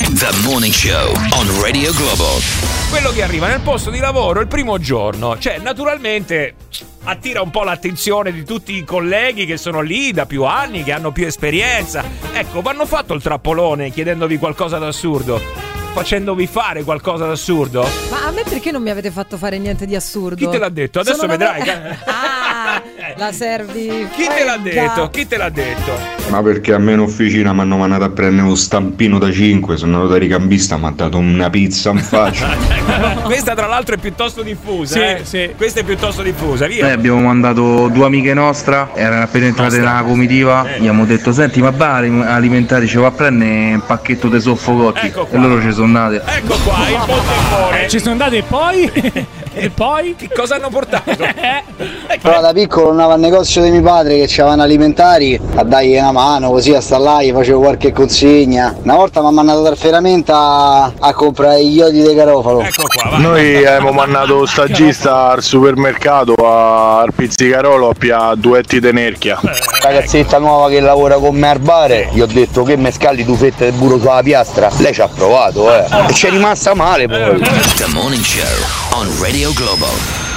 The Morning Show on Radio Globo. Quello che arriva nel posto di lavoro il primo giorno, cioè naturalmente attira un po' l'attenzione di tutti i colleghi che sono lì da più anni, che hanno più esperienza. Ecco, vanno fatto il trappolone chiedendovi qualcosa d'assurdo, facendovi fare qualcosa d'assurdo. Ma a me perché non mi avete fatto fare niente di assurdo? Chi te l'ha detto? Adesso vedrai. La servi. Chi te l'ha detto? Chi te l'ha detto? Ma perché a me in officina mi hanno mandato a prendere uno stampino da 5, sono andato da ricambista, mi ha dato una pizza in faccia. Questa tra l'altro è piuttosto diffusa. Sì, sì. Questa è piuttosto diffusa, via. Noi abbiamo mandato due amiche nostre, erano appena entrate nella comitiva, gli abbiamo detto senti ma bar alimentari ci va a prendere un pacchetto di soffocotti, Ecco qua. e loro ci sono andate. Ecco qua, il bottone. Ci sono andati e poi? E poi? Che cosa hanno portato? Però da piccolo andavo al negozio di mio padre che c'avevano alimentari a dargli una mano, così a sta là, gli facevo qualche consegna. Una volta mi ha mandato dal ferramenta a comprare gli iodi di garofalo. Ecco qua, vai. Noi abbiamo mandato stagista al supermercato al pizzicarolo a pià duetti di nerchia. Ragazzetta nuova che lavora con me al bar, gli ho detto che me scaldi due fette di burro sulla piastra. Lei ci ha provato, e ci è rimasta male poi. The Morning Show on Radio Globo.